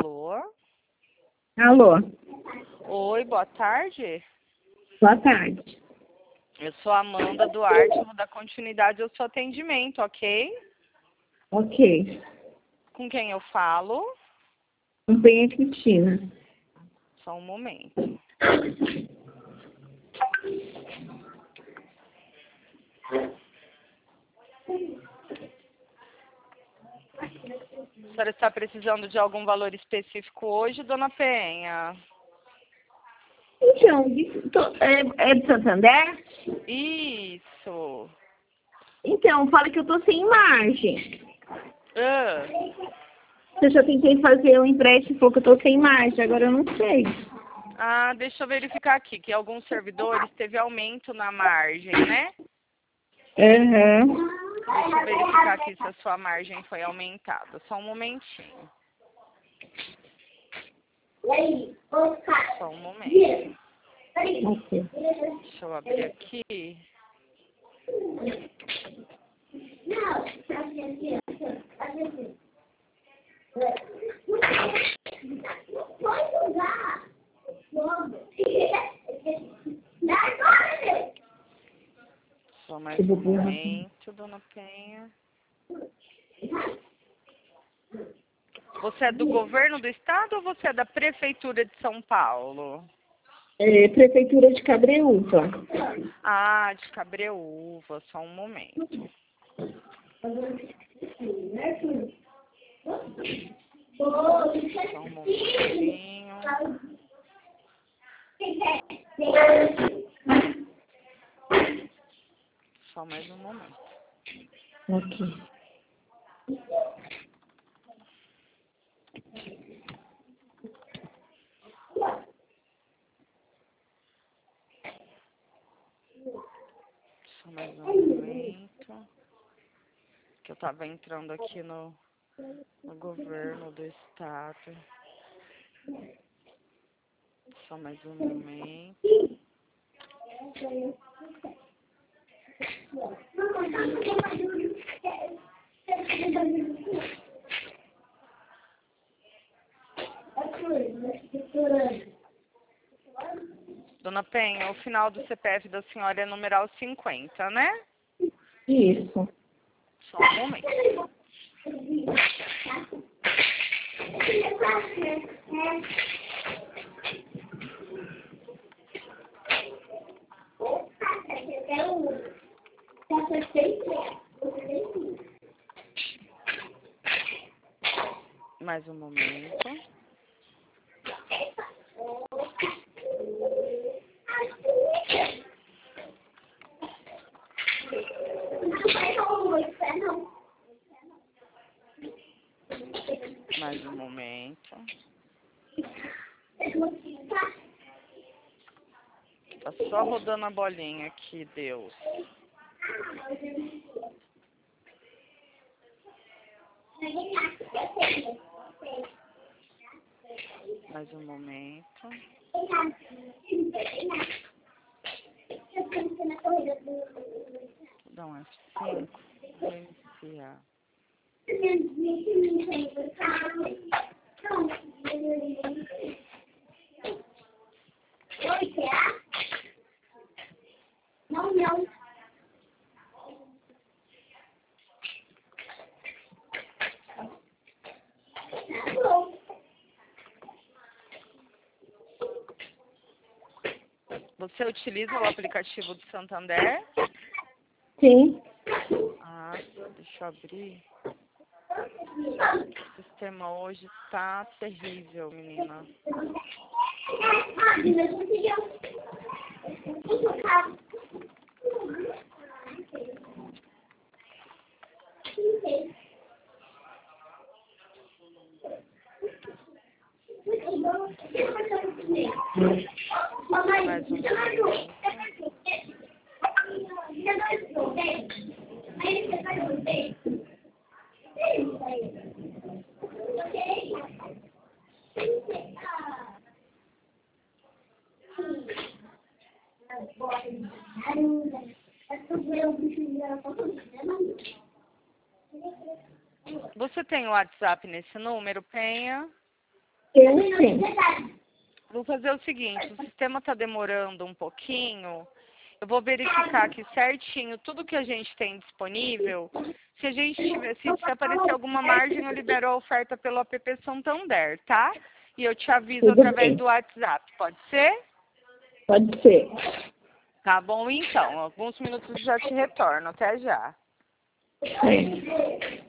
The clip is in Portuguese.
Alô? Alô, Oi, boa tarde. boa tarde. Eu sou a Amanda Duarte, vou dar continuidade ao seu atendimento, ok? Ok. Com quem eu falo? Companhia Cristina. Só um momento. A senhora está precisando de algum valor específico hoje, dona Penha? Então, é de Santander? Isso. Então, fala que eu tô sem margem. Ah, Eu já tentei fazer um empréstimo, falou que eu tô sem margem, agora eu não sei. deixa eu verificar aqui, que alguns servidores teve aumento na margem, né? Aham. Deixa eu verificar aqui se a sua margem foi aumentada. Só um momentinho. Só um momento. Ok. Deixa eu abrir aqui. Só mais um momento, dona Penha. Você é do governo do estado ou você é da prefeitura de São Paulo? É, Prefeitura de Cabreúva. Ah, de Cabreúva. Só um momento. Só um momentinho. Só mais um momento. Ok. Só mais um momento. Que eu tava entrando aqui no governo do estado. Só mais um momento. Dona Penha, o final do CPF da senhora é numeral 50, né? Isso. Só um momento. Mais um momento. Mais um momento. Tá só rodando a bolinha aqui, Deus. Mais um momento. Vou dar um F5. Vou iniciar. Você utiliza o aplicativo do Santander? Sim. Deixa eu abrir. O sistema hoje tá terrível, menina. Mais um momento. Você tem o WhatsApp nesse número, Penha? Sim. Vou fazer o seguinte, o sistema está demorando um pouquinho. Eu vou verificar aqui certinho tudo que a gente tem disponível. Se a gente tiver, se aparecer alguma margem, eu libero a oferta pelo app Santander, tá? E eu te aviso Tudo através bem. do WhatsApp, pode ser? Pode ser. Tá bom, então. Alguns minutos já te retorno. Até já. Sim.